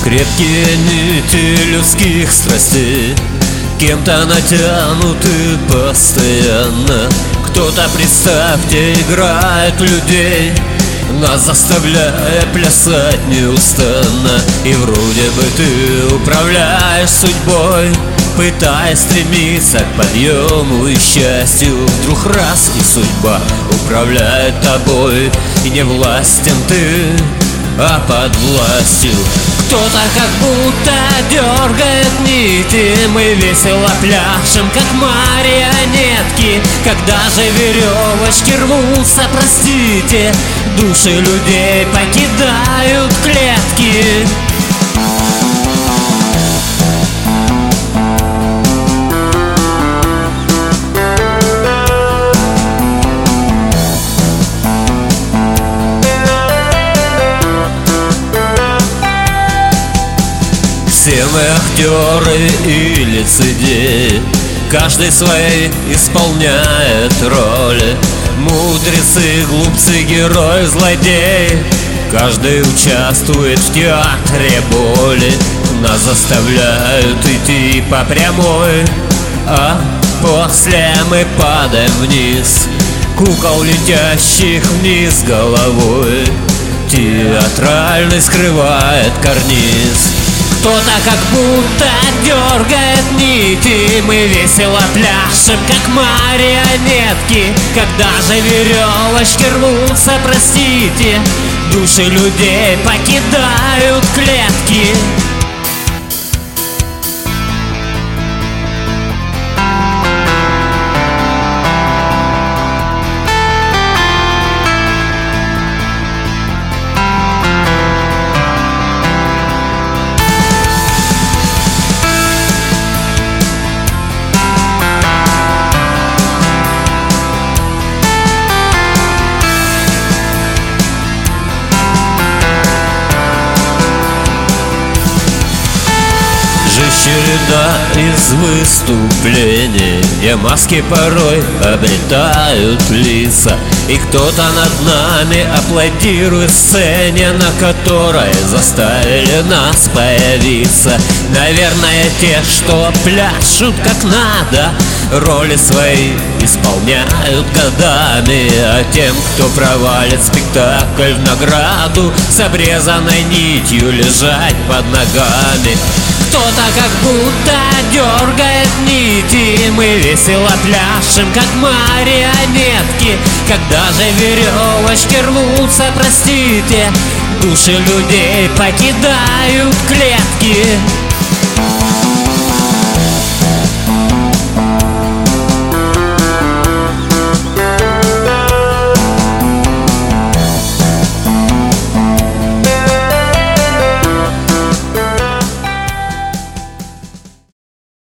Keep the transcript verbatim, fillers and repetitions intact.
Крепкие нити людских страстей кем-то натянуты постоянно. Кто-то, представьте, играет людей, нас заставляя плясать неустанно. И вроде бы ты управляешь судьбой, пытаясь стремиться к подъему и счастью. Вдруг раз и судьба управляет тобой, и не властен ты, а под властью. Кто-то как будто дергает нити, мы весело пляшем, как марионетки. Когда же веревочки рвутся, простите, души людей покидают клетки. Все мы актеры и лицедеи, каждый свои исполняет роли. Мудрецы, глупцы, герой, злодей, каждый участвует в театре боли. Нас заставляют идти по прямой, а после мы падаем вниз, кукол, летящих вниз головой. Театральный скрывает карниз. Кто-то как будто дергает нити, мы весело пляшем, как марионетки. Когда же веревочки рвутся, простите, души людей покидают клетки. Череда из выступлений, где маски порой обретают лица. И кто-то над нами аплодирует сцене, на которой заставили нас появиться. Наверное, те, что пляшут как надо, роли свои исполняют годами. А тем, кто провалит спектакль, в награду с обрезанной нитью лежать под ногами. Кто-то как будто дергает нити, мы весело пляшем, как марионетки. Когда же веревочки рвутся, простите, души людей покидают клетки.